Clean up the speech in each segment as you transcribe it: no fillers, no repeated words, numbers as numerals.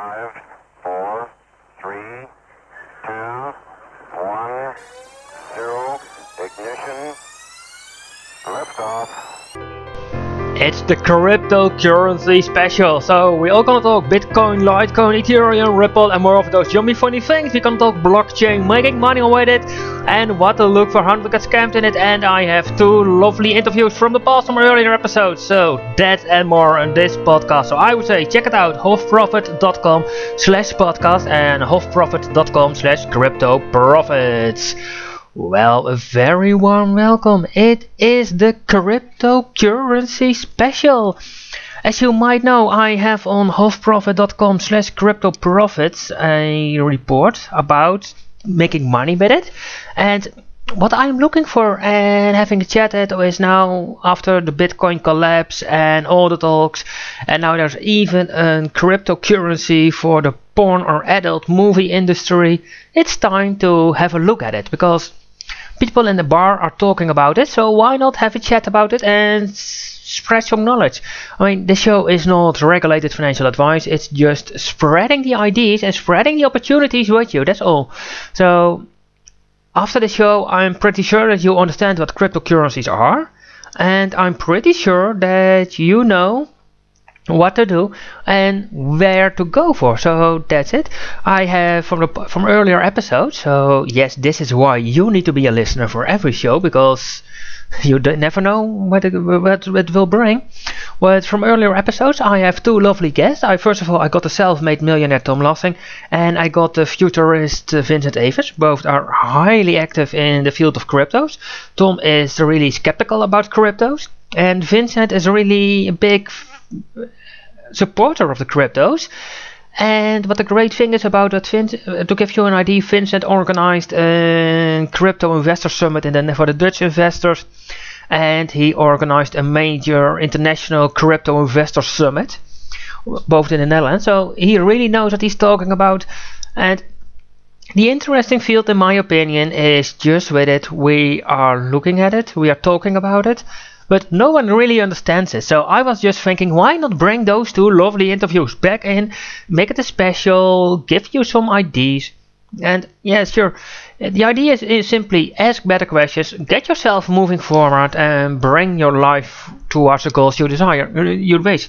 5, 4, 3, 2, 1, 0, ignition, liftoff. It's the cryptocurrency special, so we're all gonna talk Bitcoin, Litecoin, Ethereum, Ripple and more of those yummy funny things. We're gonna talk blockchain, making money with it, and what to look for, how to get scammed in it, and I have two lovely interviews from the past from earlier episodes, so that and more on this podcast. So I would say check it out, hofprofit.com/podcast and hofprofit.com/cryptoprofits. Well, a very warm welcome. It is the cryptocurrency special. As you might know, I have on hofprofit.com/cryptoprofits a report about making money with it. And what I'm looking for and having a chat at is now after the Bitcoin collapse and all the talks, and now there's even a cryptocurrency for the porn or adult movie industry. It's time to have a look at it because people in the bar are talking about it, so why not have a chat about it and spread some knowledge? I mean, the show is not regulated financial advice, it's just spreading the ideas and spreading the opportunities with you, that's all. So, after the show, I'm pretty sure that you understand what cryptocurrencies are, and I'm pretty sure that you know what to do and where to go for. So that's it. I have from earlier episodes. So yes, this is why you need to be a listener for every show, because you never know what it will bring. But from earlier episodes, I have two lovely guests. First of all, I got the self-made millionaire Tom Lassing, and I got the futurist Vincent Evers. Both are highly active in the field of cryptos. Tom is really skeptical about cryptos, and Vincent is really a big supporter of the cryptos. And what the great thing is about that, to give you an idea, Vincent organized a crypto investor summit for the Dutch investors, and he organized a major international crypto investor summit, both in the Netherlands. So he really knows what he's talking about. And the interesting field, in my opinion, is just with it. We are looking at it, we are talking about it, but no one really understands it. So I was just thinking, why not bring those two lovely interviews back in, make it a special, give you some ideas. And yeah, sure, the idea is simply ask better questions, get yourself moving forward, and bring your life towards the goals you desire, your base.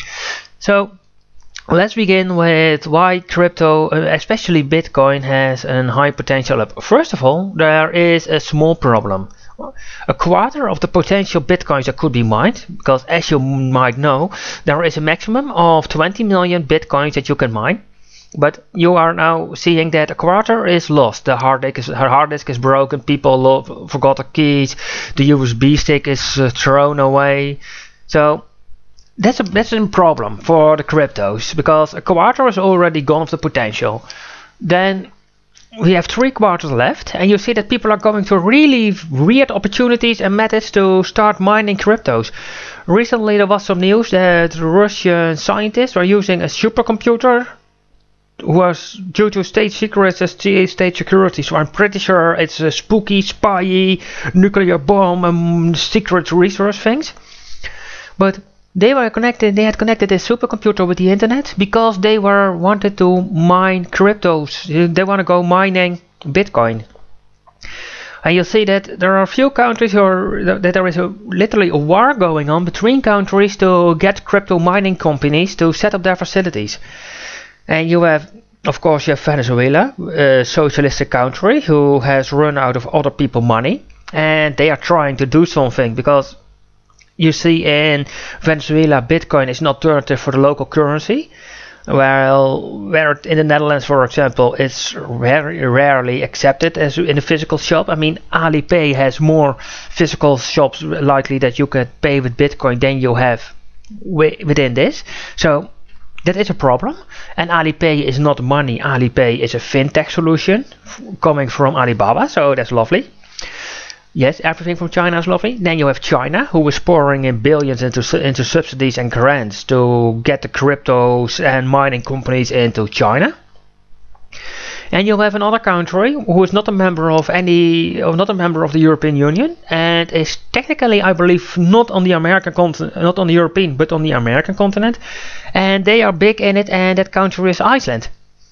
So let's begin with why crypto, especially Bitcoin, has a high potential up. First of all, there is a small problem. A quarter of the potential bitcoins that could be mined, because as you might know, there is a maximum of 20 million bitcoins that you can mine, but you are now seeing that a quarter is lost. The hard disk is broken, people forgot the keys, the USB stick is thrown away. So that's a problem for the cryptos, because a quarter is already gone of the potential. Then we have 3 quarters left, and you see that people are going to really weird opportunities and methods to start mining cryptos. Recently there was some news that Russian scientists are using a supercomputer who was due to state secrets as state security. So I'm pretty sure it's a spooky, spy, nuclear bomb and secret resource things. But they had connected this supercomputer with the internet because they wanted to mine cryptos. They want to go mining Bitcoin. And you'll see that there are a few countries that there is literally a war going on between countries to get crypto mining companies to set up their facilities. And you have, of course, Venezuela, a socialistic country who has run out of other people's money, and they are trying to do something because you see in Venezuela, Bitcoin is an alternative for the local currency. Where in the Netherlands, for example, it's very rarely accepted as in a physical shop. I mean, Alipay has more physical shops likely that you can pay with Bitcoin than you have within this. So that is a problem. And Alipay is not money. Alipay is a fintech solution coming from Alibaba. So that's lovely. Yes, everything from China is lovely. Then you have China, who is pouring in billions into subsidies and grants to get the cryptos and mining companies into China. And you have another country who is not a member of not a member of the European Union, and is technically, I believe, not on the American continent, not on the European, but on the American continent, and they are big in it, and that country is Iceland.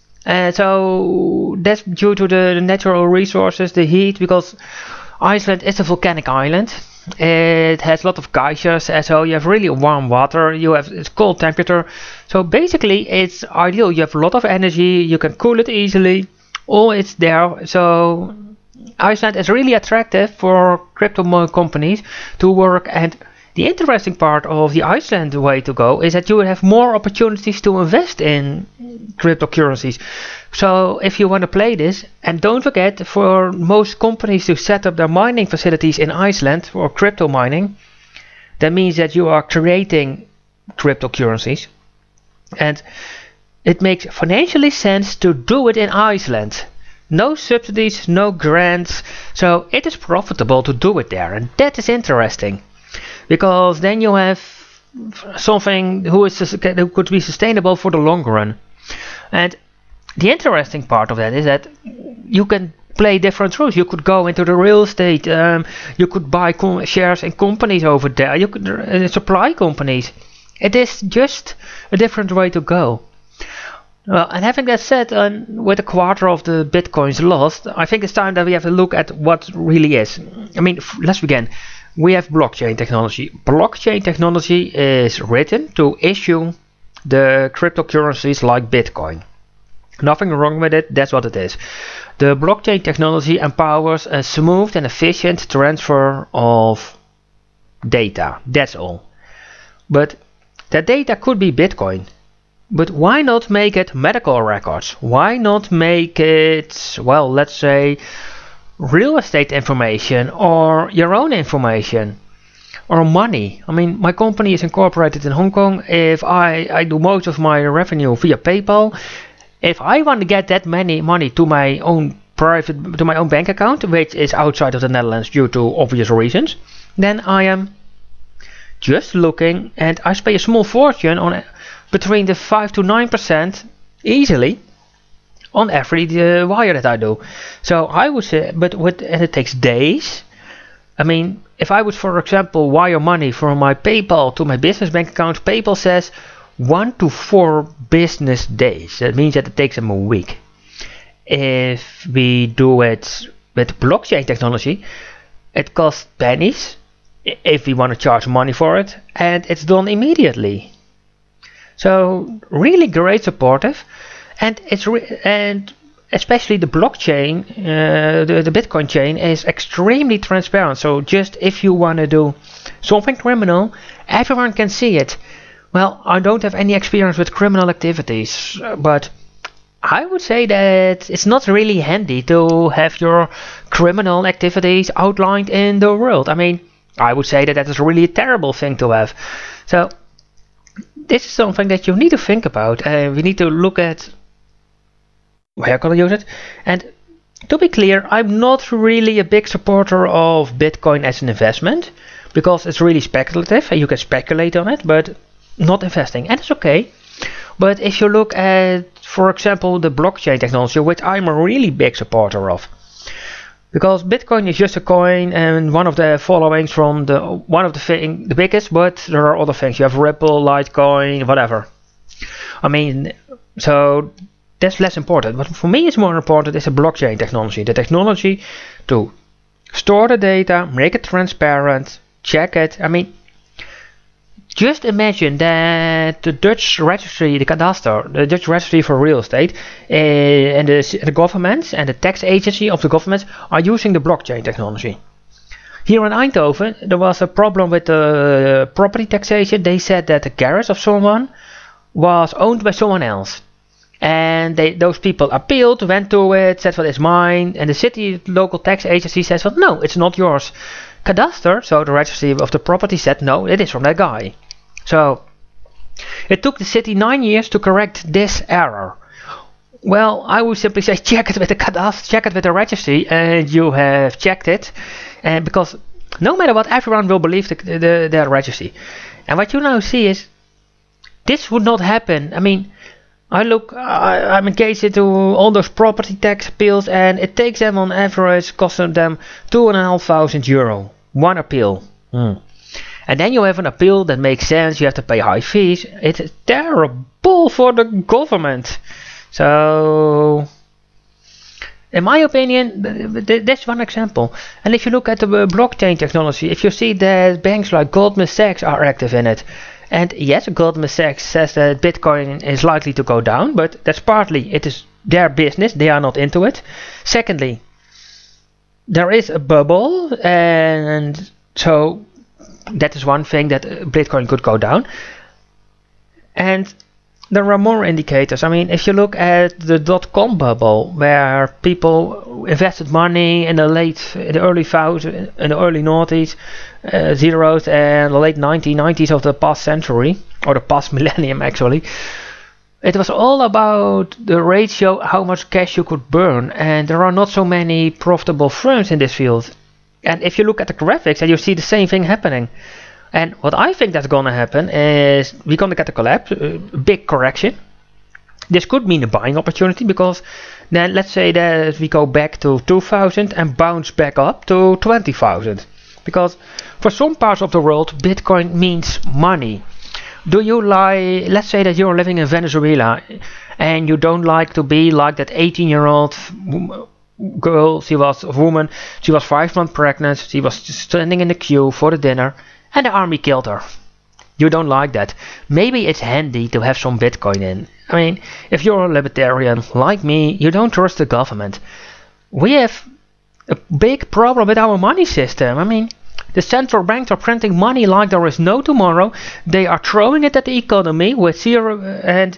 So that's due to the natural resources, the heat, because Iceland is a volcanic island. It has a lot of geysers, so you have really warm water, it's cold temperature. So basically it's ideal. You have a lot of energy, you can cool it easily, all it's there. So Iceland is really attractive for crypto companies to work. And the interesting part of the Iceland way to go is that you will have more opportunities to invest in cryptocurrencies. So if you want to play this, and don't forget, for most companies to set up their mining facilities in Iceland for crypto mining, that means that you are creating cryptocurrencies, and it makes financially sense to do it in Iceland. No subsidies, no grants, so it is profitable to do it there, and that is interesting. Because then you have something who could be sustainable for the long run. And the interesting part of that is that you can play different routes. You could go into the real estate, you could buy shares in companies over there, you could supply companies. It is just a different way to go. Well, and having that said, with a quarter of the bitcoins lost, I think it's time that we have to look at what really is. I mean, let's begin. We have blockchain technology. Blockchain technology is written to issue the cryptocurrencies like Bitcoin. Nothing wrong with it, that's what it is. The blockchain technology empowers a smooth and efficient transfer of data, that's all. But that data could be Bitcoin. But why not make it medical records? Why not make it, well, let's say, real estate information or your own information or money? I mean, my company is incorporated in Hong Kong. If I do most of my revenue via PayPal, if I want to get that money to my own bank account, which is outside of the Netherlands due to obvious reasons, then I am just looking, and I pay a small fortune on between the 5 to 9% easily on every wire that I do. So I would say, and it takes days. I mean, if I would, for example, wire money from my PayPal to my business bank account, PayPal says 1 to 4 business days. That means that it takes them a week. If we do it with blockchain technology, it costs pennies if we want to charge money for it, and it's done immediately. So really great supportive. And and especially the blockchain, the Bitcoin chain is extremely transparent. So just if you want to do something criminal, everyone can see it. Well, I don't have any experience with criminal activities, but I would say that it's not really handy to have your criminal activities outlined in the world. I mean, I would say that is really a terrible thing to have. So this is something that you need to think about. We need to look at where can I use it? And to be clear, I'm not really a big supporter of Bitcoin as an investment, because it's really speculative and you can speculate on it, but not investing, and it's okay. But if you look at, for example, the blockchain technology, which I'm a really big supporter of, because Bitcoin is just a coin and one of the followings from the biggest, but there are other things. You have Ripple, Litecoin, whatever. I mean, so that's less important. But for me, it's more important is the blockchain technology. The technology to store the data, make it transparent, check it. I mean, just imagine that the Dutch registry, the Kadaster, the Dutch registry for real estate, and the governments and the tax agency of the governments are using the blockchain technology. Here in Eindhoven, there was a problem with the property taxation. They said that the garage of someone was owned by someone else. And those people appealed, went to it, said, well, it's mine. And the city local tax agency says, well, no, it's not yours. Kadaster, so the registry of the property, said, no, it is from that guy. So it took the city 9 years to correct this error. Well, I would simply say check it with the Kadaster, check it with the registry, and you have checked it. And because no matter what, everyone will believe the registry. And what you now see is this would not happen. I mean, I'm engaged into all those property tax appeals, and it takes them on average, costing them €2,500, one appeal. And then you have an appeal that makes sense, you have to pay high fees. It's terrible for the government. So, in my opinion, that's one example. And if you look at the blockchain technology, if you see that banks like Goldman Sachs are active in it, and yes, Goldman Sachs says that Bitcoin is likely to go down, but that's partly it is their business, they are not into it. Secondly, there is a bubble, and so that is one thing that Bitcoin could go down. And there are more indicators. I mean, if you look at the dot-com bubble, where people invested money in the early noughties, zeros, and the late 1990s of the past century, or the past millennium actually, it was all about the ratio, how much cash you could burn, and there are not so many profitable firms in this field. And if you look at the graphics, and you see the same thing happening. And what I think that's gonna happen is we're gonna get a collapse, a big correction. This could mean a buying opportunity, because then let's say that we go back to 2000 and bounce back up to 20,000. Because for some parts of the world, Bitcoin means money. Let's say that you're living in Venezuela and you don't like to be like that 18-year-old girl. She was a woman, she was 5 months pregnant, she was standing in the queue for the dinner, and the army killed her. You don't like that. Maybe it's handy to have some Bitcoin in. I mean, if you're a libertarian like me, you don't trust the government. We have a big problem with our money system. I mean, the central banks are printing money like there is no tomorrow. They are throwing it at the economy with zero, and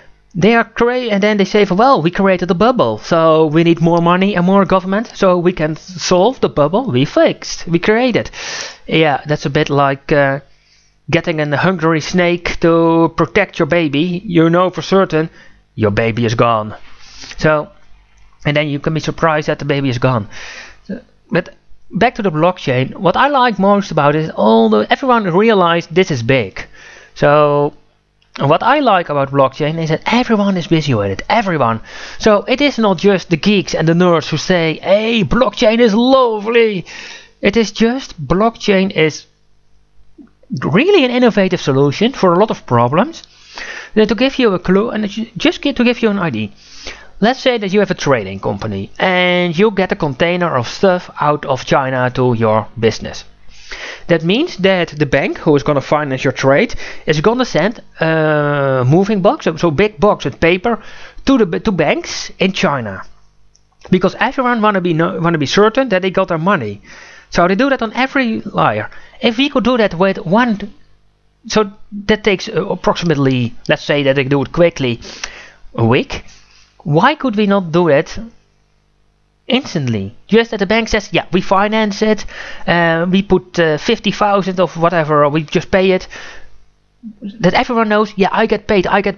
then they say, well, we created a bubble, so we need more money and more government, so we can solve the bubble we created. Yeah, that's a bit like getting a hungry snake to protect your baby. You know for certain your baby is gone. So, and then you can be surprised that the baby is gone. But back to the blockchain, what I like most about it is everyone realized this is big. So, what I like about blockchain is that everyone is busy with it. Everyone. So it is not just the geeks and the nerds who say, hey, blockchain is lovely. It is just blockchain is really an innovative solution for a lot of problems. Then to give you a clue, and to give you an idea. Let's say that you have a trading company and you get a container of stuff out of China to your business. That means that the bank who is going to finance your trade is going to send a moving box, so big box with paper, to banks in China, because everyone want to be certain that they got their money. So they do that on every layer. If we could do that with one, so that takes approximately, let's say that they do it quickly, a week. Why could we not do it instantly? Just that the bank says, yeah, we finance it, we put 50,000 of whatever, or we just pay it. That everyone knows, yeah, I get paid, because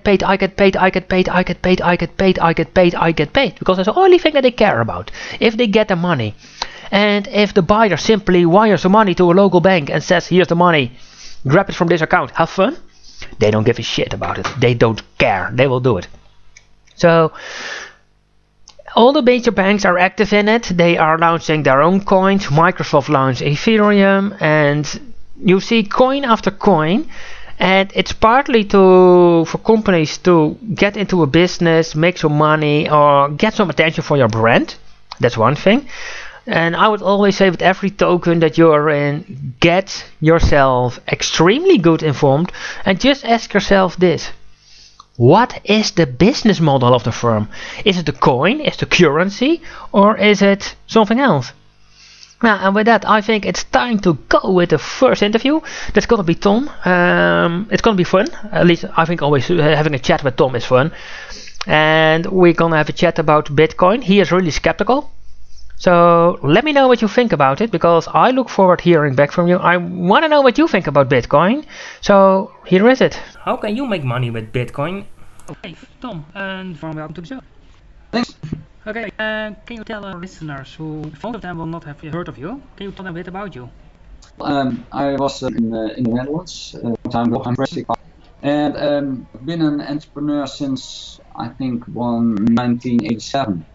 that's the only thing that they care about, if they get the money. And if the buyer simply wires the money to a local bank and says, here's the money, grab it from this account, have fun, they don't give a shit about it. They don't care, they will do it. So all the major banks are active in it. They are launching their own coins. Microsoft launched Ethereum, and you see coin after coin. And it's partly for companies to get into a business, make some money, or get some attention for your brand. That's one thing. And I would always say with every token that you're in, get yourself extremely good informed and just ask yourself this. What is the business model of the firm? Is it the coin, is it the currency, or is it something else? Now, and with that, I think it's time to go with the first interview. That's going to be Tom. It's going to be fun. At least I think always having a chat with Tom is fun. And we're going to have a chat about Bitcoin. He is really skeptical. So let me know what you think about it, because I look forward to hearing back from you. I want to know what you think about Bitcoin. So here is it. How can you make money with Bitcoin? Okay, Tom, and welcome to the show. Thanks. Okay, can you tell our listeners, who most of them will not have heard of you, can you tell them a bit about you? I was in the Netherlands a long time ago. I'm British. And I've been an entrepreneur since I think 1987.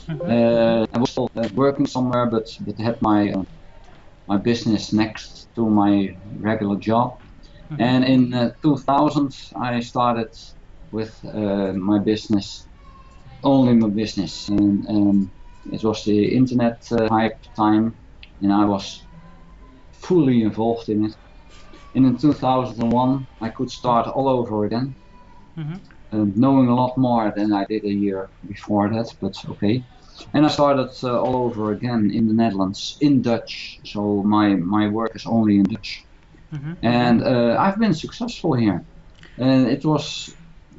I was still working somewhere, but had my business next to my regular job. And in 2000, I started with my business, only my business, and it was the internet hype time, and I was fully involved in it. And in 2001, I could start all over again, knowing a lot more than I did a year before that, but okay. And I started all over again in the Netherlands, in Dutch, so my work is only in Dutch. And I've been successful here. And it was,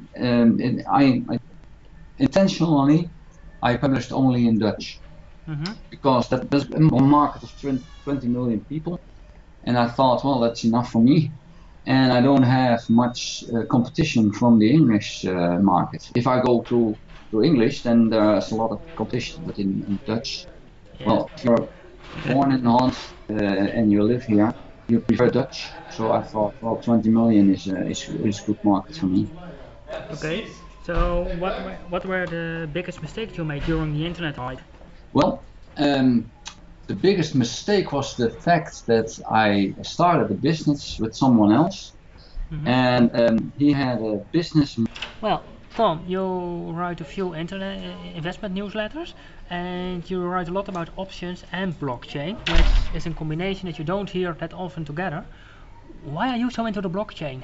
I intentionally, I published only in Dutch. Because there's a market of 20 million people. And I thought, well, that's enough for me. And I don't have much competition from the English market. If I go to English, then there's a lot of competition. But in Dutch, well, if you're born in Holland and you live here, you prefer Dutch. So I thought, well, 20 million is a good market for me. Okay. So what were the biggest mistakes you made during the internet hype? Well, the biggest mistake was the fact that I started a business with someone else, and he had a business. Well, Tom, you write a few internet investment newsletters, and you write a lot about options and blockchain, which is a combination that you don't hear that often together. Why are you so into the blockchain?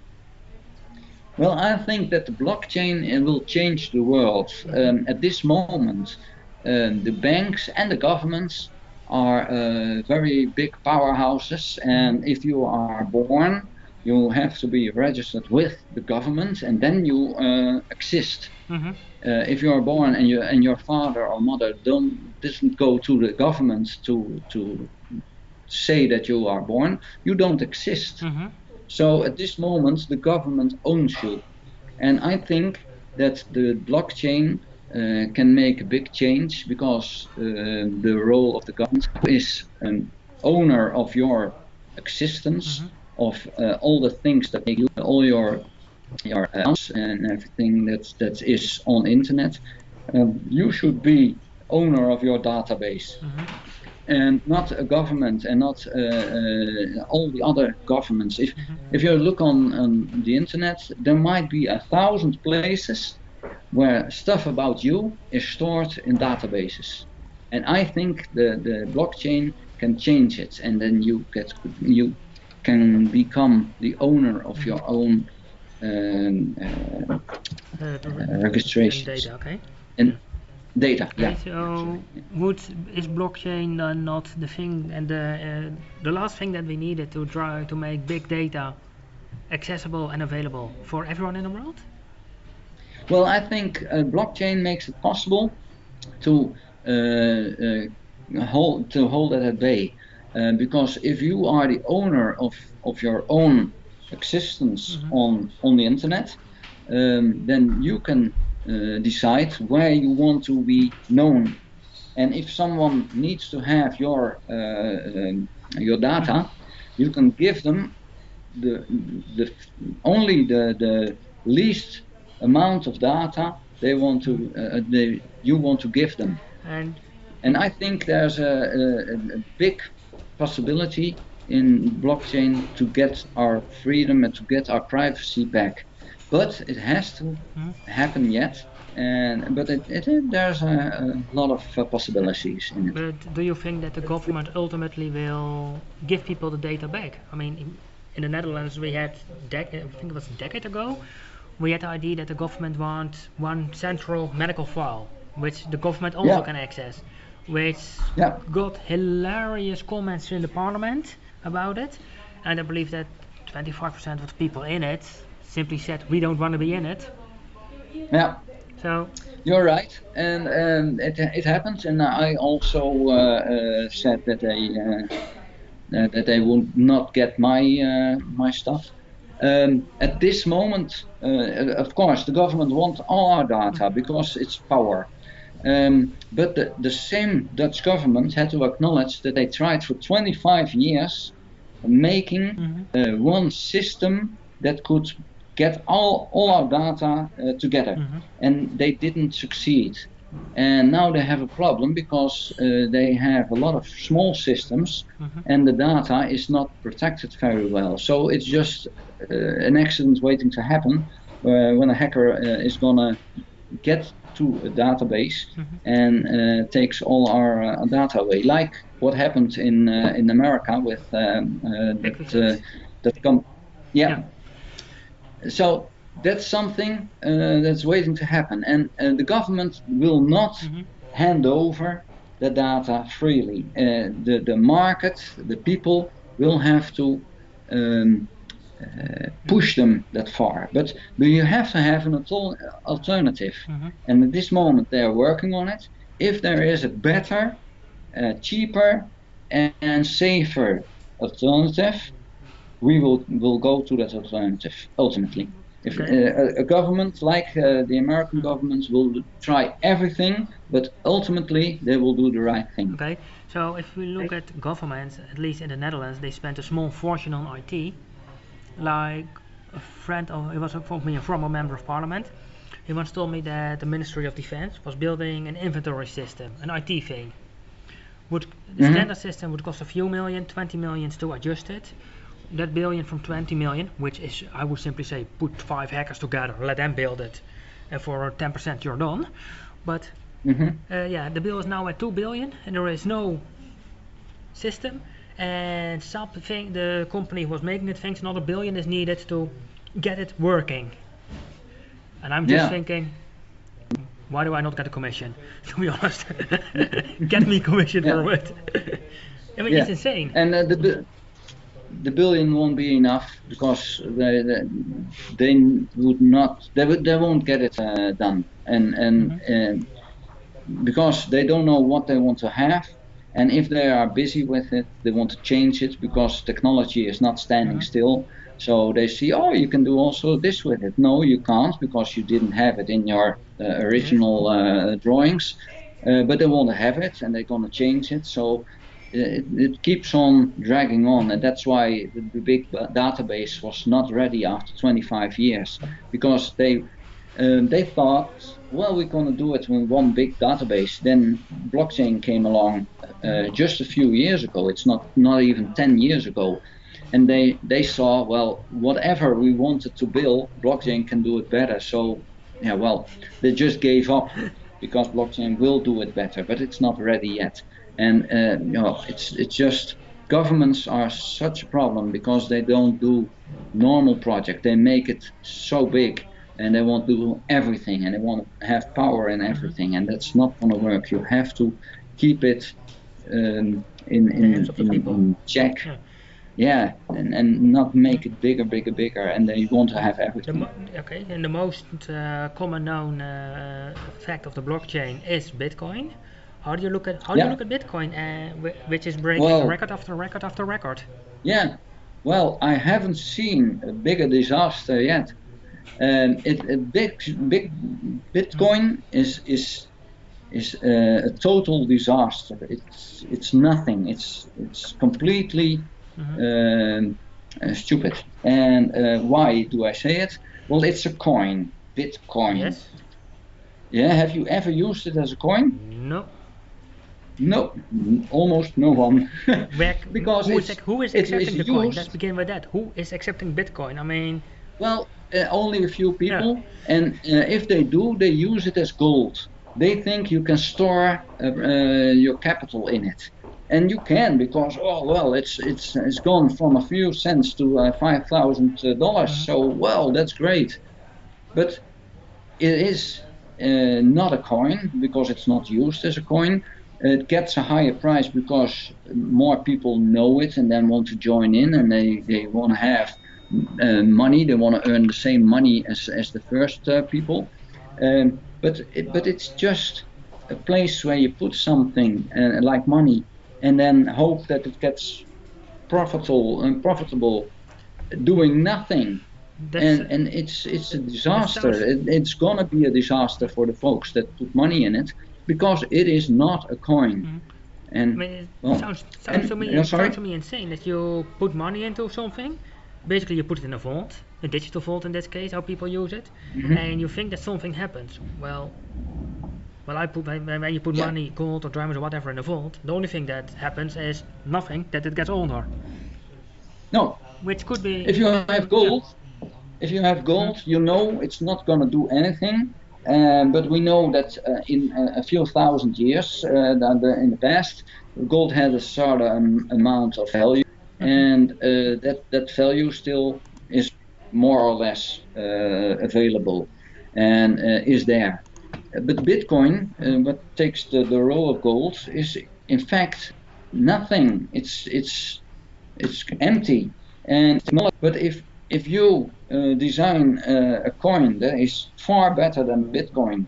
Well, I think that the blockchain will change the world. At this moment, the banks and the governments are very big powerhouses, and if you are born, you have to be registered with the government, and then you exist. If you are born and your father or mother doesn't go to the government to say that you are born, you don't exist. So at this moment, the government owns you, and I think that the blockchain can make a big change, because the role of the government is an owner of your existence, of all the things that make you, all your apps and everything that is on internet. You should be owner of your database. And not a government, and not all the other governments. If you look on the internet, there might be 1,000 places where stuff about you is stored in databases, and I think the blockchain can change it, and then you can become the owner of your own registrations. Data, okay. And data. Okay, yeah. So is blockchain not the thing, and the last thing that we needed to try to make big data accessible and available for everyone in the world? Well, I think blockchain makes it possible to hold it at bay, because if you are the owner of your own existence on the internet, then you can decide where you want to be known. And if someone needs to have your data, you can give them only the least amount of data they want to you want to give them. And I think there's a big possibility in blockchain to get our freedom and to get our privacy back. But it has to happen yet, but there's a lot of possibilities in it. But do you think that the government ultimately will give people the data back? I mean, in the Netherlands we had, I think it was a decade ago, we had the idea that the government wants one central medical file, which the government also can access, which got hilarious comments in the parliament about it, and I believe that 25% of the people in it simply said, we don't want to be in it. Yeah. So you're right, and it happens, and I also said that they would not get my stuff. At this moment, of course, the government wants all our data because it's power. But the same Dutch government had to acknowledge that they tried for 25 years making one system that could get all our data together, and they didn't succeed. And now they have a problem because they have a lot of small systems, and the data is not protected very well. So it's just an accident waiting to happen when a hacker is gonna get to a database and takes all our data away, like what happened in America with yeah. So that's something that's waiting to happen, and the government will not hand over the data freely. The market, the people will have to push them that far, but you have to have an alternative, and at this moment they are working on it. If there is a better, cheaper and safer alternative, we will go to that alternative ultimately. If a government like the American government will try everything, but ultimately they will do the right thing. Okay, so if we look at governments, at least in the Netherlands, they spent a small fortune on IT. Like a friend of, it was for me, a former member of parliament, he once told me that the Ministry of Defense was building an inventory system, an IT thing. The standard system would cost a few million, 20 million to adjust it. That billion from 20 million, which is, I would simply say, put 5 hackers together, let them build it, and for 10% you're done. But yeah, the bill is now at 2 billion, and there is no system. And something, the company who was making it thinks another billion is needed to get it working. And I'm just thinking, why do I not get a commission? To be honest, get me commission for it. I mean, it's insane. And the billion won't be enough because they would not, they won't get it done, and because they don't know what they want to have. And if they are busy with it, they want to change it because technology is not standing still. So they see, oh, you can do also this with it. No, you can't because you didn't have it in your original drawings. But they want to have it and they're going to change it. So it keeps on dragging on. And that's why the big database was not ready after 25 years. Because they thought, well, we're going to do it with one big database. Then blockchain came along just a few years ago. It's not even 10 years ago. And they saw, well, whatever we wanted to build, blockchain can do it better. So, yeah, well, they just gave up because blockchain will do it better, but it's not ready yet. And you know, it's just governments are such a problem because they don't do normal project. They make it so big. And they want to do everything, and they want to have power in everything, and that's not going to work. You have to keep it in check, and not make it bigger, and then you want to have everything. Okay, and the most common known fact of the blockchain is Bitcoin. How do you look at Bitcoin, which is breaking record after record after record? Yeah, well, I haven't seen a bigger disaster yet. Big Bitcoin is a total disaster. It's nothing. It's completely stupid. And why do I say it? Well, it's a coin, Bitcoin. Yes. Yeah. Have you ever used it as a coin? No. No, almost no one. Because who is accepting the coin? Let's begin with that. Who is accepting Bitcoin? I mean. Well, only a few people, and if they do, they use it as gold. They think you can store your capital in it, and you can because it's gone from a few cents to $5,000. So well, that's great, but it is not a coin because it's not used as a coin. It gets a higher price because more people know it and then want to join in, and they want to have money. They want to earn the same money as the first people, but it's just a place where you put something like money and then hope that it gets profitable doing nothing. And it's a disaster. It's gonna be a disaster for the folks that put money in it because it is not a coin. And I mean, it sounds to me insane that you put money into something basically you put it in a vault, a digital vault in this case, how people use it, Mhm. and you think that something happens. Well, I put when you put Yeah. money, gold or diamonds or whatever in the vault, the only thing that happens is nothing. That it gets older, No, which could be. if you have gold, if you have gold, you know it's not going to do anything. But we know that in a few thousand years in the past, gold had a certain amount of value, and that value still is more or less available and is there. But Bitcoin, what takes the role of gold, is in fact nothing. It's empty. And but if you design a coin that is far better than Bitcoin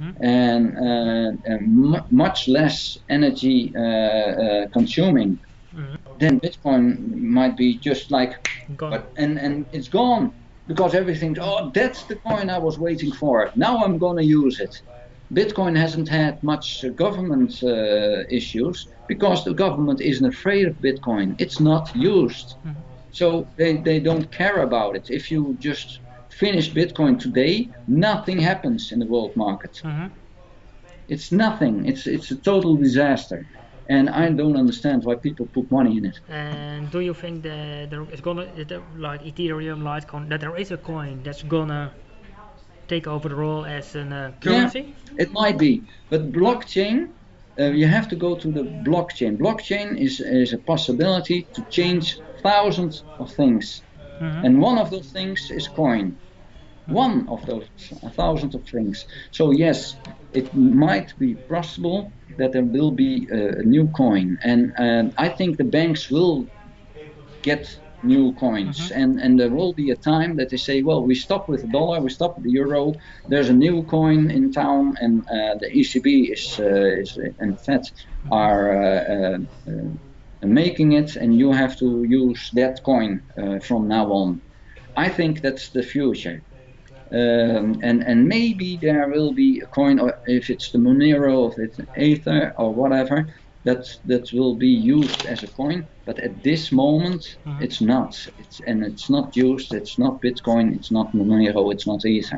and much less energy consuming, then Bitcoin might be just like, and it's gone because everything. Oh, that's the coin I was waiting for. Now I'm gonna use it. Bitcoin hasn't had much government issues because the government isn't afraid of Bitcoin. It's not used. So they don't care about it. If you just finish Bitcoin today, nothing happens in the world market. It's nothing. It's a total disaster. And I don't understand why people put money in it. And do you think that there is gonna, like Ethereum, Litecoin, that there is a coin that's gonna take over the role as a currency? Yeah, it might be, but blockchain, you have to go to the blockchain. Blockchain is a possibility to change thousands of things, and one of those things is coin. One of those thousands of things. So yes, it might be possible that there will be a new coin, and I think the banks will get new coins, and there will be a time that they say, well, we stop with the dollar, we stop with the euro, there's a new coin in town, and the ECB is and Fed are making it, and you have to use that coin from now on. I think that's the future. And maybe there will be a coin, or if it's the Monero, if it's Ether or whatever, that will be used as a coin. But at this moment, it's not. It's not used. It's not Bitcoin. It's not Monero. It's not Ether.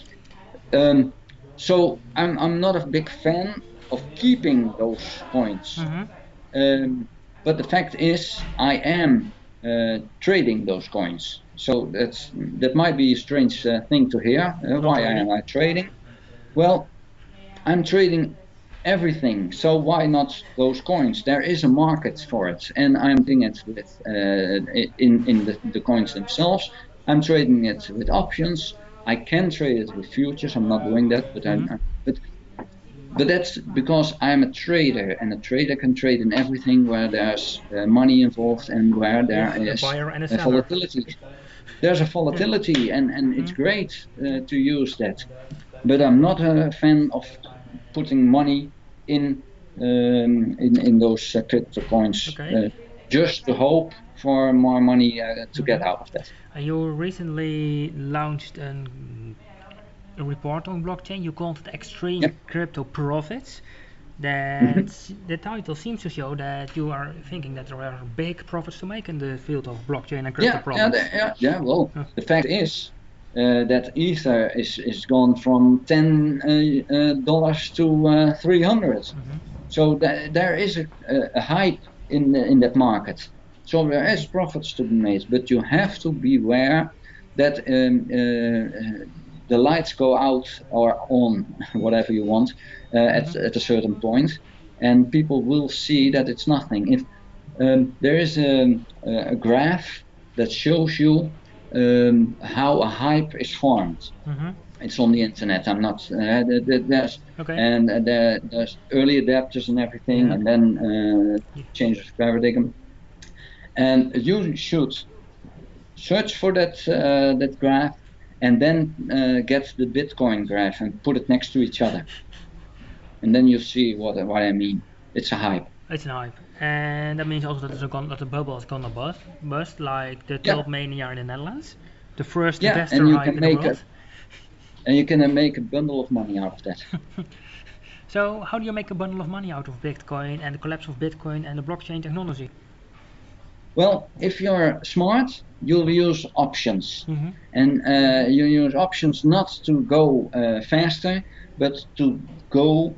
So I'm not a big fan of keeping those coins. But the fact is, I am trading those coins. So that might be a strange thing to hear. Why am I trading? Well, I'm trading everything. So why not those coins? There is a market for it, and I'm doing it with in the coins themselves. I'm trading it with options. I can trade it with futures. I'm not doing that, but that's because I'm a trader, and a trader can trade in everything where there's money involved and where there is volatility. There's a volatility, and it's great to use that. But I'm not a fan of putting money in those crypto coins just to hope for more money to get out of that. You recently launched a report on blockchain. You called it Extreme Crypto Profits. That the title seems to show that you are thinking that there are big profits to make in the field of blockchain and crypto profits. Well, the fact is that Ether is gone from $10 to 300. So there is a hype in that market. So there is profits to be made, but you have to beware that the lights go out or on, whatever you want, at a certain point, and people will see that it's nothing. If there is a graph that shows you how a hype is formed. It's on the internet. I'm not. There's there's early adapters and everything, and then change of paradigm. And you should search for that graph, and then get the Bitcoin graph and put it next to each other, and then you see what I mean. It's a hype. It's a hype, and that means also that the bubble is gonna bust, like the Tulp Mania in the Netherlands, the first investor hype in the world. And you can make a bundle of money out of that. So how do you make a bundle of money out of Bitcoin and the collapse of Bitcoin and the blockchain technology? Well, if you're smart, you'll use options. Mm-hmm. And you use options not to go faster, but to go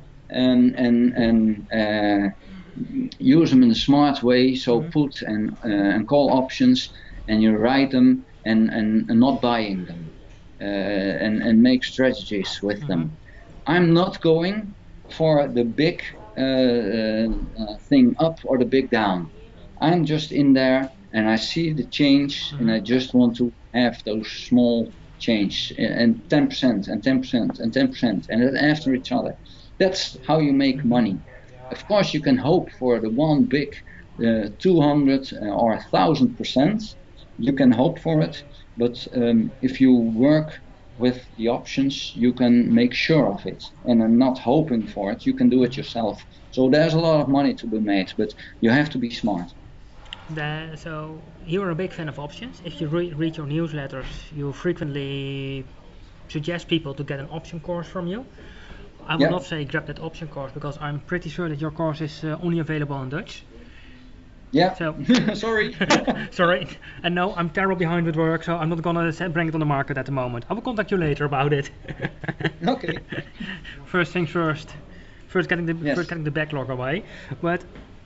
and use them in a smart way. So put and call options, and you write them and not buying them, and make strategies with them. I'm not going for the big thing up or the big down. I'm just in there and I see the change, and I just want to have those small change and 10% and 10% and 10% and then after each other. That's how you make money. Of course, you can hope for the one big 200 or 1,000%. You can hope for it, but if you work with the options, you can make sure of it, and I'm not hoping for it. You can do it yourself. So there's a lot of money to be made, but you have to be smart. So you're a big fan of options. If you read your newsletters, you frequently suggest people to get an option course from you. I will not say grab that option course, because I'm pretty sure that your course is only available in Dutch. Yeah. So sorry. Sorry. And no, I'm terrible behind with work, so I'm not gonna bring it on the market at the moment. I will contact you later about it. Okay. First things first. First getting the backlog away. But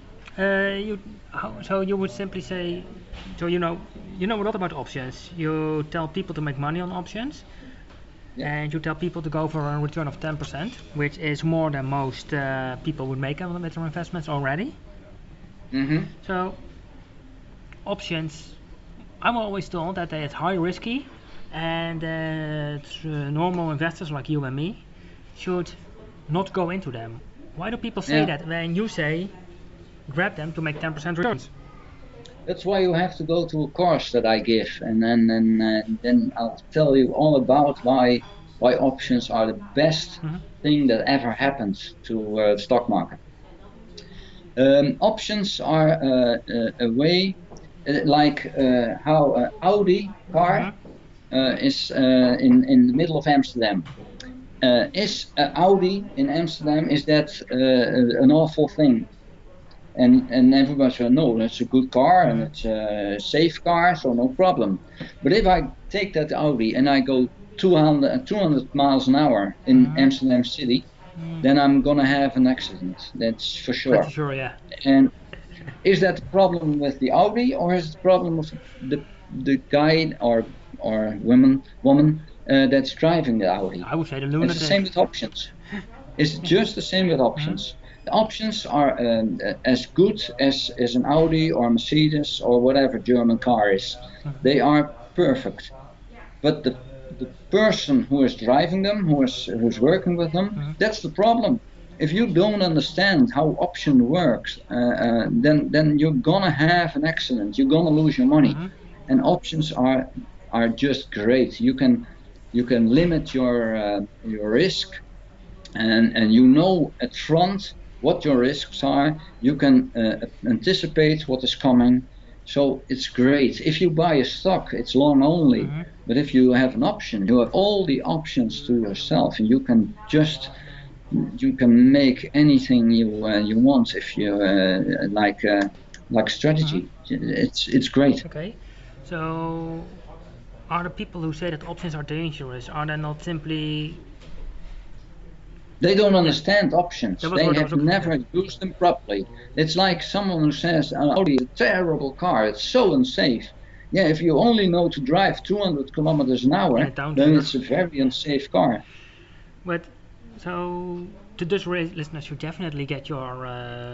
so you would simply say, so you know a lot about options. You tell people to make money on options. Yeah. And you tell people to go for a return of 10%, which is more than most people would make with their investments already. Mm-hmm. So options, I'm always told that it's high risky, and that normal investors like you and me should not go into them. Why do people say that when you say grab them to make 10% returns? That's why you have to go to a course that I give, and then I'll tell you all about why options are the best thing that ever happened to the stock market. Options are a way, like how Audi car is in the middle of Amsterdam. Is Audi in Amsterdam, is that an awful thing? And everybody said, no, that's a good car and it's a safe car, so no problem. But if I take that Audi and I go 200 miles an hour in Amsterdam city, then I'm gonna have an accident. That's for sure. Pretty sure, yeah. And is that the problem with the Audi, or is it the problem with the guy or woman that's driving the Audi? I would say the lunatic. It's the same with options. It's just the same with options. The options are as good as an Audi or Mercedes or whatever German car is. They are perfect. But the person who is driving them, who's working with them, that's the problem. If you don't understand how option works, then you're gonna have an accident. You're gonna lose your money. And options are just great. You can limit your risk, and you know at front what your risks are. You can anticipate what is coming. So it's great. If you buy a stock, it's long only. But if you have an option, you have all the options to yourself, and you can make anything you want if you like strategy. It's great. Okay. So are the people who say that options are dangerous, are they not simply... They don't understand options. They have never used them properly. It's like someone who says, Audi is a terrible car, it's so unsafe. Yeah, if you only know to drive 200 kilometers an hour, then it's a very unsafe car. But, so, to Dutch listeners should definitely get your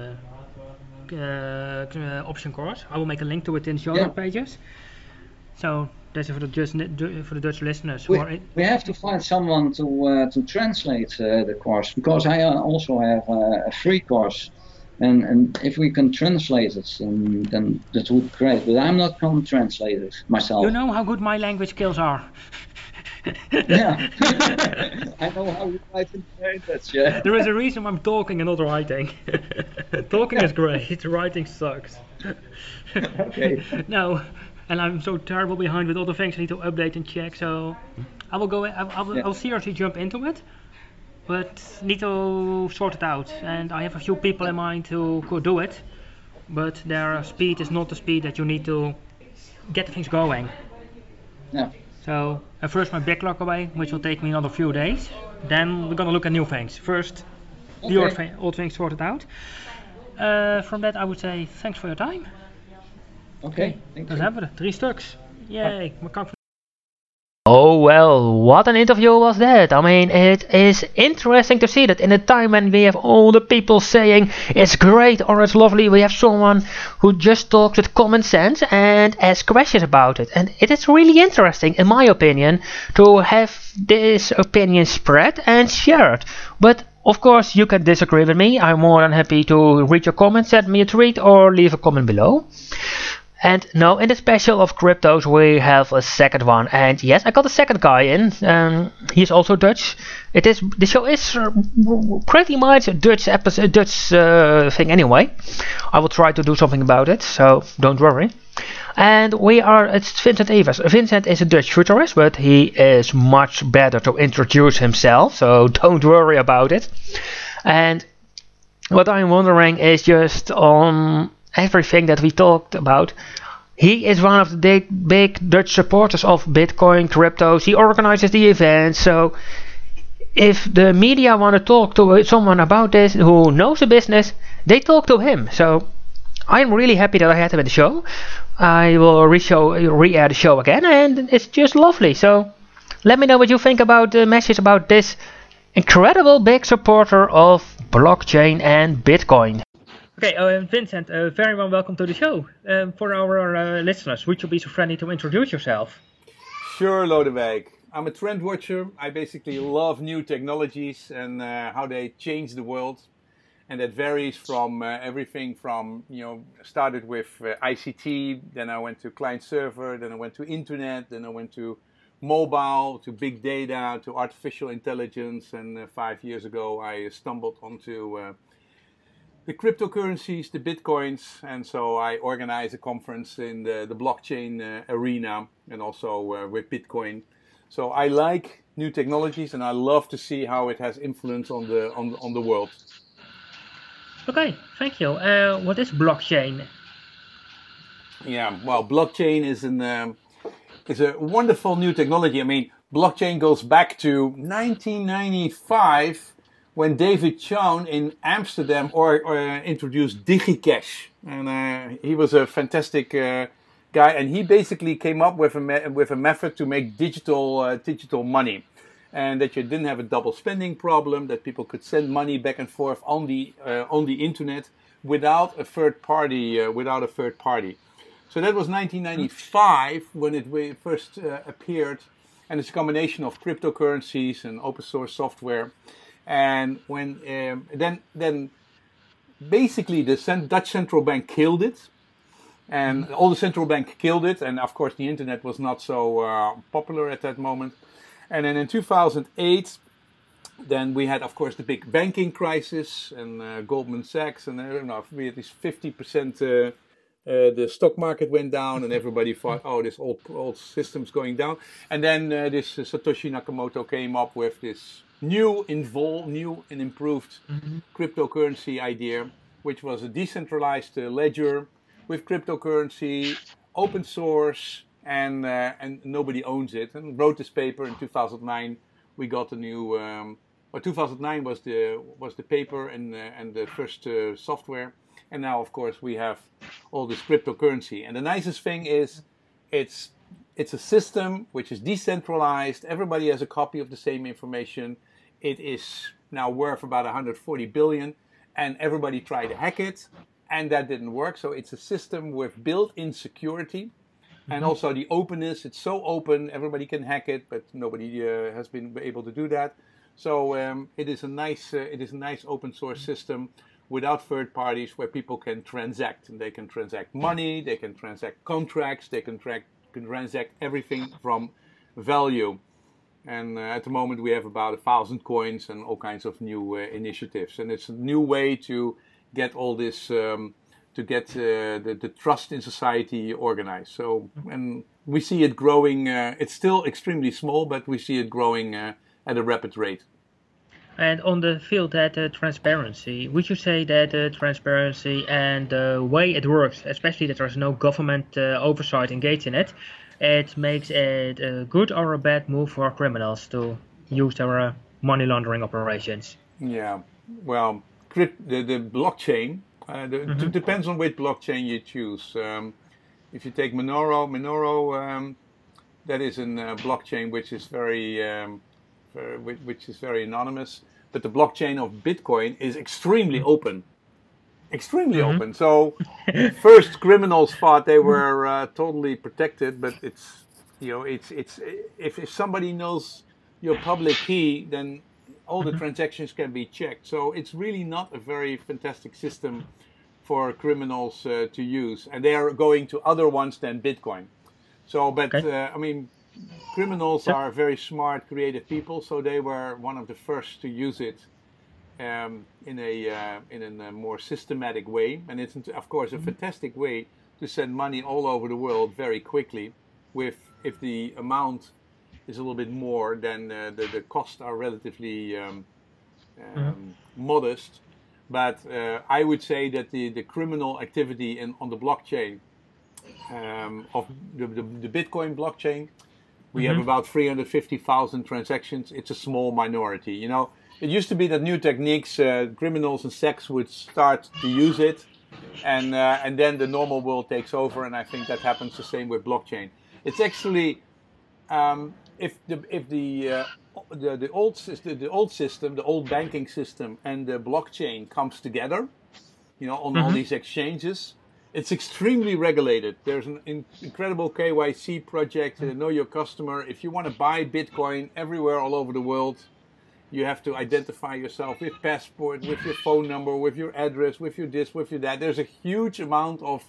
option course. I will make a link to it in the show note pages. So, that's for the Dutch listeners. We have to find someone to translate the course, because I also have a free course, and if we can translate it, then that would be great. But I'm not going to translate it myself. You know how good my language skills are. Yeah, I know how you write in Dutch. Yeah. There is a reason I'm talking and not writing. Talking is great. Writing sucks. Okay. No. And I'm so terrible behind with all the things I need to update and check, so I will go. I'll seriously jump into it, but need to sort it out. And I have a few people in mind who could do it, but their speed is not the speed that you need to get things going. Yeah. So first my backlog away, which will take me another few days. Then we're gonna look at new things. First, the old things sorted out. From that, I would say thanks for your time. Oké, thank Dan you. hebben we er 3 stuks. Yay, Oh well, what an interview was that. I mean, it is interesting to see that in a time when we have all the people saying it's great or it's lovely, we have someone who just talks with common sense and asks questions about it. And it is really interesting, in my opinion, to have this opinion spread and shared. But of course, you can disagree with me. I'm more than happy to read your comments, send me a tweet or leave a comment below. And now in the special of cryptos we have a second one, and yes, I got a second guy in. He's also Dutch. The show is pretty much a Dutch episode, Dutch thing anyway. I will try to do something about it, so don't worry. And it's Vincent Evers. Vincent is a Dutch futurist, but he is much better to introduce himself, so don't worry about it. And what I'm wondering is just on everything that we talked about. He is one of the big Dutch supporters of Bitcoin, cryptos. He organizes the events. So if the media want to talk to someone about this who knows the business, they talk to him. So I'm really happy that I had him in the show. I will re-air the show again, and it's just lovely. So let me know what you think about the message about this incredible big supporter of blockchain and Bitcoin. Okay, Vincent, very warm welcome to the show. For our listeners, would you be so friendly to introduce yourself? Sure, Lodewijk. I'm a trend watcher. I basically love new technologies and how they change the world. And that varies from everything from, started with ICT, then I went to client server, then I went to internet, then I went to mobile, to big data, to artificial intelligence. And 5 years ago, I stumbled onto the cryptocurrencies, the bitcoins, and so I organized a conference in the blockchain arena and also with Bitcoin. So I like new technologies and I love to see how it has influence on the world. Okay, thank you. What is blockchain? Yeah, well, blockchain is a wonderful new technology. I mean, blockchain goes back to 1995. When David Chown in Amsterdam introduced DigiCash, and he was a fantastic guy, and he basically came up with a method to make digital money, and that you didn't have a double spending problem, that people could send money back and forth on the internet without a third party. So that was 1995 when it first appeared, and it's a combination of cryptocurrencies and open source software. And when then basically the Dutch central bank killed it, and all the central bank killed it, and of course the internet was not so popular at that moment. And then in 2008, then we had of course the big banking crisis and Goldman Sachs, and we had this 50%. The stock market went down, and everybody thought, "Oh, this old system's going down." And then this Satoshi Nakamoto came up with this new and improved cryptocurrency idea, which was a decentralized ledger with cryptocurrency, open source, and nobody owns it. And wrote this paper in 2009. We got a new. 2009 was the paper and the first software. And now, of course, we have all this cryptocurrency. And the nicest thing is, it's a system which is decentralized. Everybody has a copy of the same information. It is now worth about 140 billion. And everybody tried to hack it. And that didn't work. So it's a system with built-in security. And also the openness. It's so open. Everybody can hack it. But nobody has been able to do that. So it is a nice open source system without third parties, where people can transact, and they can transact money, they can transact contracts, they can transact everything from value. And at the moment we have about 1,000 coins and all kinds of new initiatives, and it's a new way to get all this to get the trust in society organized. So, and we see it growing. It's still extremely small, but we see it growing at a rapid rate. And on the field that transparency, would you say that transparency and the way it works, especially that there's no government oversight engaged in it, it makes it a good or a bad move for criminals to use their money laundering operations? Yeah, well, the blockchain, it depends on which blockchain you choose. If you take Monero, that is a blockchain which is which is very anonymous. But the blockchain of Bitcoin is extremely open, extremely open. So first criminals thought they were totally protected, but it's if somebody knows your public key, then all the transactions can be checked. So it's really not a very fantastic system for criminals to use, and they are going to other ones than Bitcoin. So, but I mean, criminals are very smart, creative people, so they were one of the first to use it in a more systematic way. And it's of course a fantastic way to send money all over the world very quickly, if the amount is a little bit more, then the costs are relatively modest. But I would say that the criminal activity on the blockchain of the Bitcoin blockchain, we have about 350,000 transactions. It's a small minority. You know, it used to be that new techniques, criminals and sects would start to use it, and then the normal world takes over. And I think that happens the same with blockchain. It's actually if the old system, the old banking system, and the blockchain comes together, you know, on all these exchanges, it's extremely regulated. There's an incredible KYC project, Know Your Customer. If you want to buy Bitcoin everywhere all over the world, you have to identify yourself with passport, with your phone number, with your address, with your this, with your that. There's a huge amount of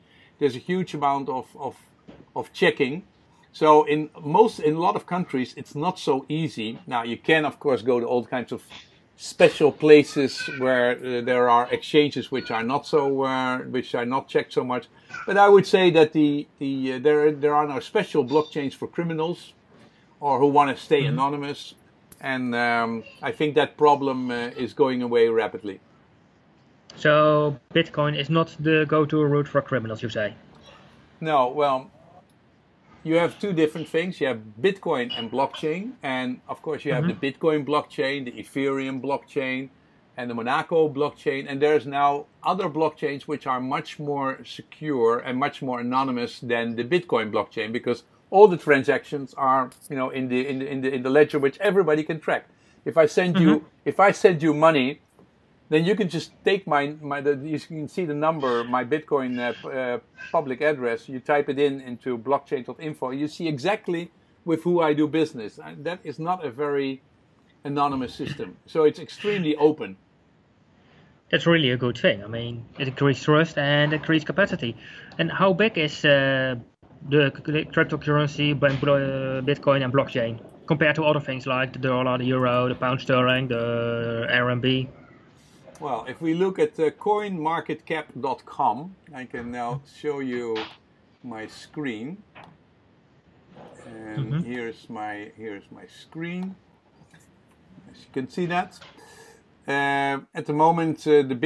checking. So in a lot of countries, it's not so easy. Now you can, of course, go to all kinds of special places where there are exchanges which are not checked so much. But I would say that there are now special blockchains for criminals or who want to stay anonymous, and I think that problem is going away rapidly. So Bitcoin is not the go-to route for criminals, you say? No, well, you have two different things. You have Bitcoin and blockchain, and of course you have the Bitcoin blockchain, the Ethereum blockchain, and the Monaco blockchain, and there's now other blockchains which are much more secure and much more anonymous than the Bitcoin blockchain, because all the transactions are, you know, in the ledger which everybody can track. If I send you money, then you can just take you can see the number, my Bitcoin public address. You type it into blockchain.info. You see exactly with who I do business. And that is not a very anonymous system. So it's extremely open. That's really a good thing. I mean, it increases trust and increases capacity. And how big is the cryptocurrency, Bitcoin and blockchain compared to other things like the dollar, the euro, the pound sterling, the RMB? Well, if we look at coinmarketcap.com, I can now show you my screen. And here's my screen. As you can see that. At the moment, all the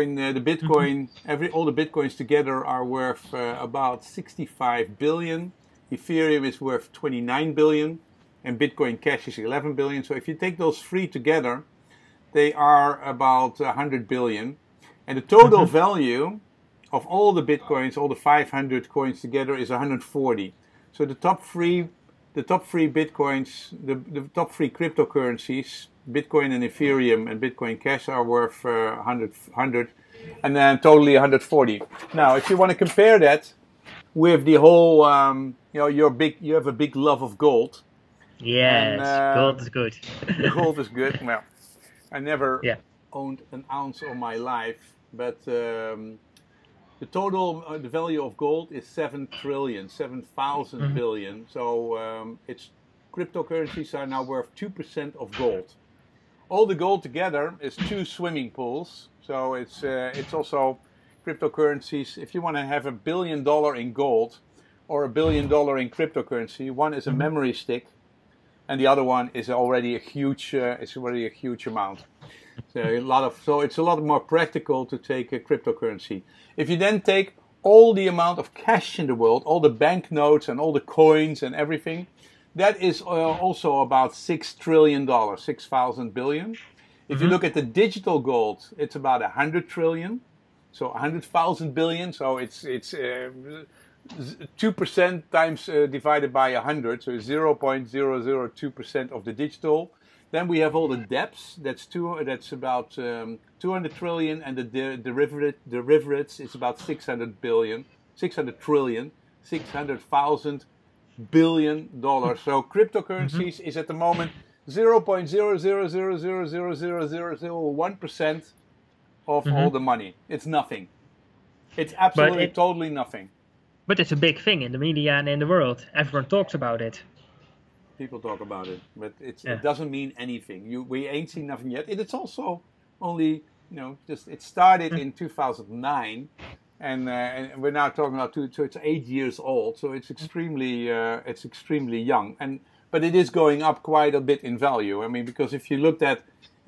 Bitcoins together are worth about 65 billion. Ethereum is worth 29 billion, and Bitcoin Cash is 11 billion. So if you take those three together, they are about 100 billion. And the total value of all the Bitcoins, all the 500 coins together, is 140. So the top three Bitcoins, the top three cryptocurrencies, Bitcoin and Ethereum and Bitcoin Cash, are worth 100, and then totally 140. Now, if you want to compare that with the whole, you have a big love of gold. Yes, and, gold is good. Gold is good. Well, I never owned an ounce of my life, but the total the value of gold is 7,000 billion. So cryptocurrencies are now worth 2% of gold. All the gold together is 2 swimming pools. So it's also cryptocurrencies. If you want to have $1 billion in gold or $1 billion in cryptocurrency, one is a memory stick, and the other one is already a huge amount. So it's a lot more practical to take a cryptocurrency. If you then take all the amount of cash in the world, all the banknotes and all the coins and everything, that is also about $6 trillion, 6,000 billion. If you look at the digital gold, it's about 100 trillion, so 100,000 billion. So it's 2% times divided by 100, so 0.002% of the digital. Then we have all the debts. That's about 200 trillion, and the derivatives is about 600 trillion, $600,000 billion. So cryptocurrencies is at the moment 0.000000001% of all the money. It's nothing. It's absolutely totally nothing. But it's a big thing in the media and in the world. Everyone talks about it. People talk about it, but it doesn't mean anything. We ain't seen nothing yet. It's also only, it started in 2009, and we're now talking about so it's 8 years old. So it's extremely young, but it is going up quite a bit in value. I mean, because if you looked at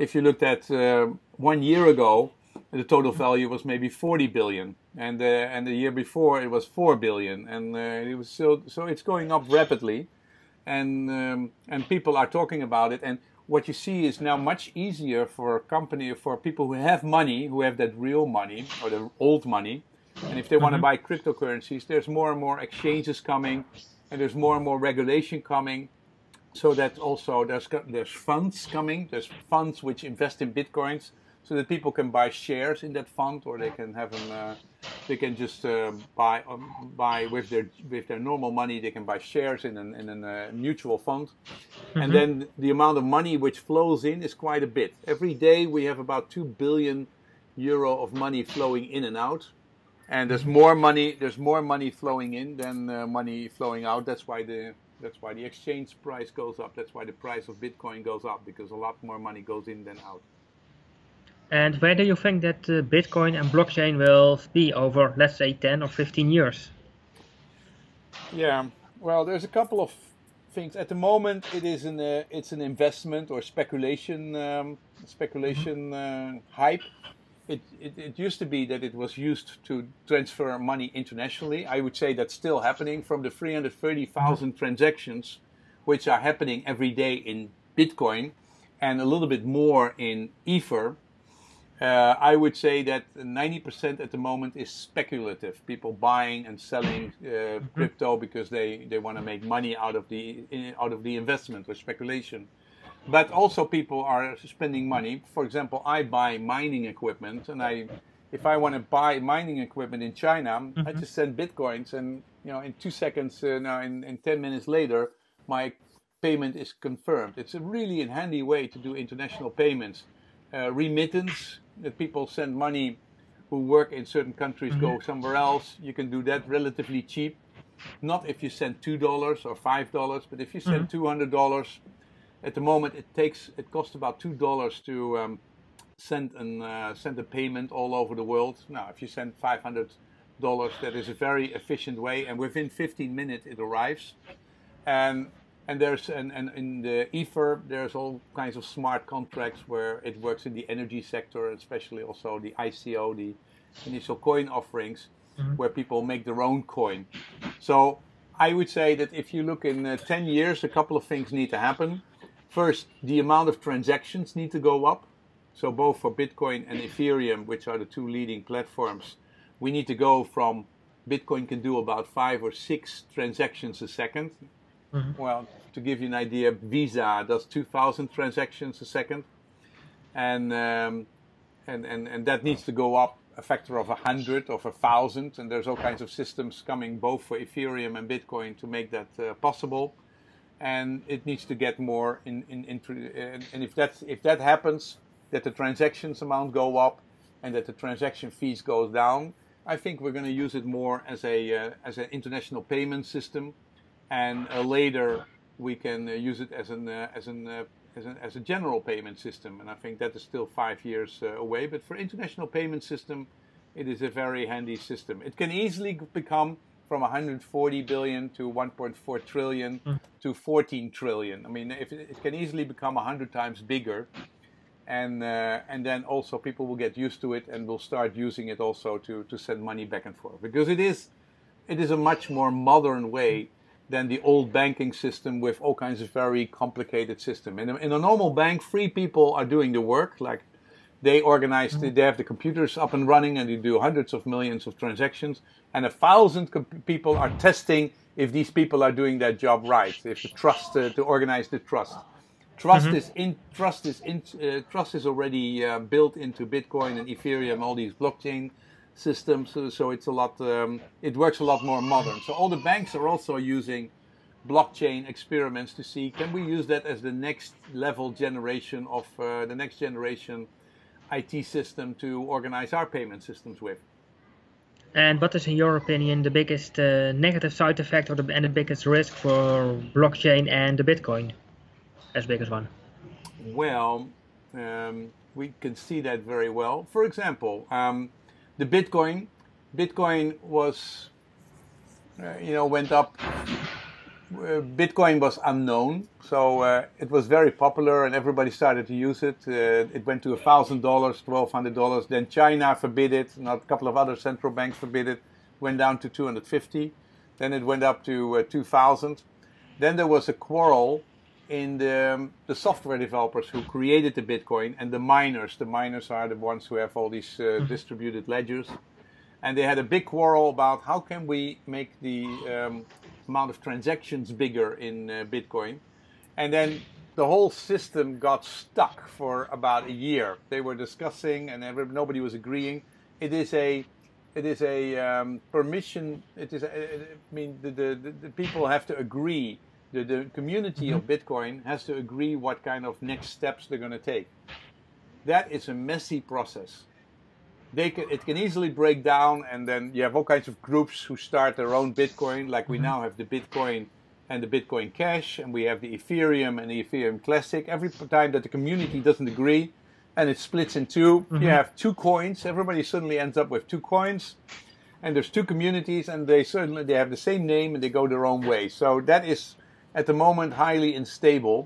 1 year ago, the total value was maybe 40 billion, and the year before it was 4 billion, and it was so it's going up rapidly. And people are talking about it, and what you see is now much easier for people who have money, who have that real money or the old money, and if they want to buy cryptocurrencies, there's more and more exchanges coming, and there's more and more regulation coming, so that also there's funds coming. There's funds which invest in bitcoins, so that people can buy shares in that fund, or they can have them. They can just buy with their normal money. They can buy shares in a mutual fund, and then the amount of money which flows in is quite a bit. Every day we have about 2 billion euro of money flowing in and out, and there's more money flowing in than money flowing out. That's why the exchange price goes up. That's why the price of Bitcoin goes up, because a lot more money goes in than out. And where do you think that Bitcoin and blockchain will be over, let's say, 10 or 15 years? Yeah, well, there's a couple of things. At the moment, it's an investment or speculation hype. It used to be that it was used to transfer money internationally. I would say that's still happening. From the 330,000 transactions, which are happening every day in Bitcoin, and a little bit more in Ether. I would say that 90% at the moment is speculative. People buying and selling crypto because they want to make money out of the investment or speculation. But also people are spending money. For example, I buy mining equipment, and if I want to buy mining equipment in China, I just send bitcoins, and in 2 seconds, in 10 minutes later, my payment is confirmed. It's a really handy way to do international payments. Remittance, that people send money who work in certain countries, go somewhere else. You can do that relatively cheap. Not if you send $2 or $5, but if you send $200, at the moment it costs about $2 to send a payment all over the world. Now, if you send $500, that is a very efficient way, and within 15 minutes it arrives. And there's in the Ether, there's all kinds of smart contracts where it works in the energy sector, especially also the ICO, the initial coin offerings, where people make their own coin. So I would say that if you look in 10 years, a couple of things need to happen. First, the amount of transactions need to go up. So both for Bitcoin and Ethereum, which are the two leading platforms, we need to go from Bitcoin can do about 5 or 6 transactions a second. Well, to give you an idea, Visa does 2,000 transactions a second, and that needs to go up a factor of 100 or 1,000. And there's all kinds of systems coming both for Ethereum and Bitcoin to make that possible. And it needs to get more and if that happens, that the transactions amount go up and that the transaction fees goes down, I think we're going to use it more as an international payment system. And later we can use it as a general payment system, and I think that is still 5 years away. But for international payment system, it is a very handy system. It can easily become from 140 billion to 1.4 trillion to 14 trillion. I mean, if it can easily become 100 times bigger, and then also people will get used to it and will start using it also to send money back and forth, because it is a much more modern way than the old banking system with all kinds of very complicated system. In a normal bank, 3 people are doing the work. Like they organize, they have the computers up and running, and they do hundreds of millions of transactions, and 1,000 people are testing if these people are doing their job right, if the trust to organize the trust. Trust is already built into Bitcoin and Ethereum, all these blockchain systems. So it's a lot. It works a lot more modern. So all the banks are also using blockchain experiments to see, can we use that as the next level generation of the next generation IT system to organize our payment systems with. And what is, in your opinion, the biggest negative side effect and the biggest risk for blockchain and the Bitcoin as biggest one? Well, we can see that very well. For example, the Bitcoin was, went up. Bitcoin was unknown, so it was very popular and everybody started to use it. It went to $1,000, $1,200. Then China forbid it. A couple of other central banks forbid it. Went down to 250. Then it went up to 2,000. Then there was a quarrel in the software developers who created the Bitcoin and the miners. The miners are the ones who have all these distributed ledgers. And they had a big quarrel about how can we make the amount of transactions bigger in Bitcoin. And then the whole system got stuck for about a year. They were discussing and nobody was agreeing. It is a permission. The people have to agree. The community of Bitcoin has to agree what kind of next steps they're going to take. That is a messy process. It can easily break down, and then you have all kinds of groups who start their own Bitcoin, like we now have the Bitcoin and the Bitcoin Cash, and we have the Ethereum and the Ethereum Classic. Every time that the community doesn't agree and it splits in two, you have 2 coins. Everybody suddenly ends up with 2 coins, and there's 2 communities, and they have the same name and they go their own way. So that is at the moment highly unstable.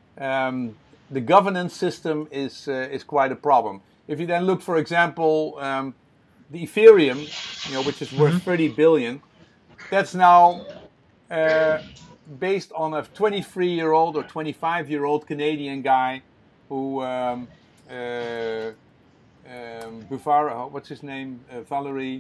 The governance system is quite a problem. If you then look, for example, the Ethereum, which is worth 30 billion, that's now based on a 23-year-old or 25-year-old Canadian guy who, Bufara, what's his name? Valerie,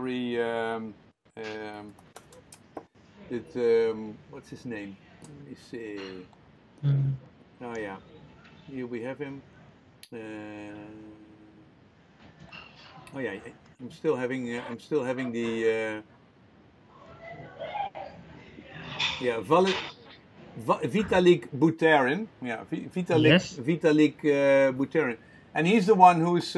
what's his name? Let me see. Oh yeah, here we have him. Oh yeah, I'm still having the Vitalik Buterin. Yeah, Vitalik Buterin, and he's the one who's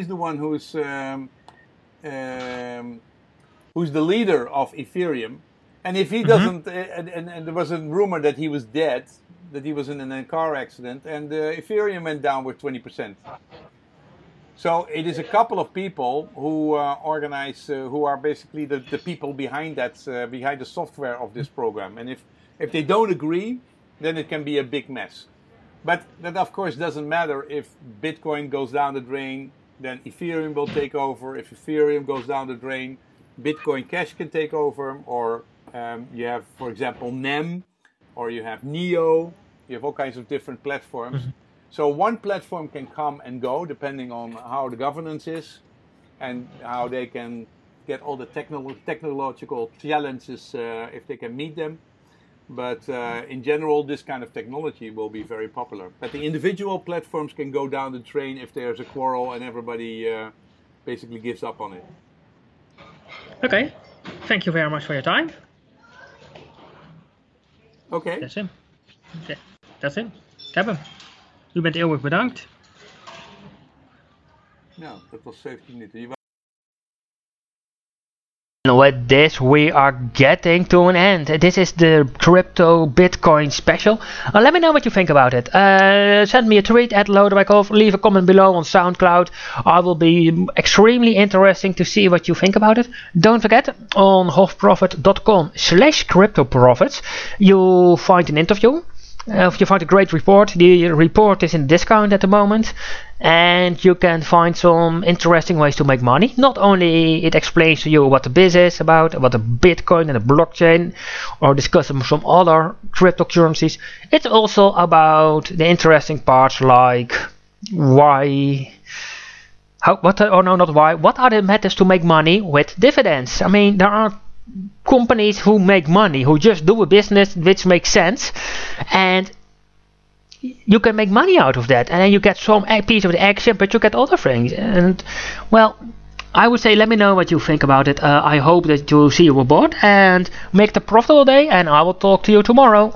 the leader of Ethereum. And if he doesn't, and there was a rumor that he was dead, that he was in a car accident, and Ethereum went down with 20%. So it is a couple of people who organize, who are basically the people behind that, behind the software of this program. And if they don't agree, then it can be a big mess. But that of course doesn't matter. If Bitcoin goes down the drain, then Ethereum will take over. If Ethereum goes down the drain, Bitcoin Cash can take over. Or you have, for example, NEM, or you have Neo. You have all kinds of different platforms. So one platform can come and go depending on how the governance is and how they can get all the technological challenges if they can meet them. But in general, this kind of technology will be very popular. But the individual platforms can go down the drain if there's a quarrel and everybody basically gives up on it. Okay, thank you very much for your time. Okay. That's it. That's it. Ik heb hem. U bent eeuwig bedankt. Nou, dat was 17 minuten. with this we are getting to an end. This is the crypto Bitcoin special. Let me know what you think about it. Send me a tweet at Lodewijk, leave a comment below on SoundCloud. I will be extremely interesting to see what you think about it. Don't forget, on hofprofit.com/cryptoprofits you'll find an interview. If you find a great report, the report is in discount at the moment, and you can find some interesting ways to make money. Not only it explains to you what the biz is about the Bitcoin and the blockchain, or discuss some other cryptocurrencies. It's also about the interesting parts like what are the methods to make money with dividends. I mean, there are companies who make money, who just do a business which makes sense, and you can make money out of that, and then you get some piece of the action, but you get other things. And well, I would say let me know what you think about it. I hope that you'll see you aboard and make the profitable day, and I will talk to you tomorrow.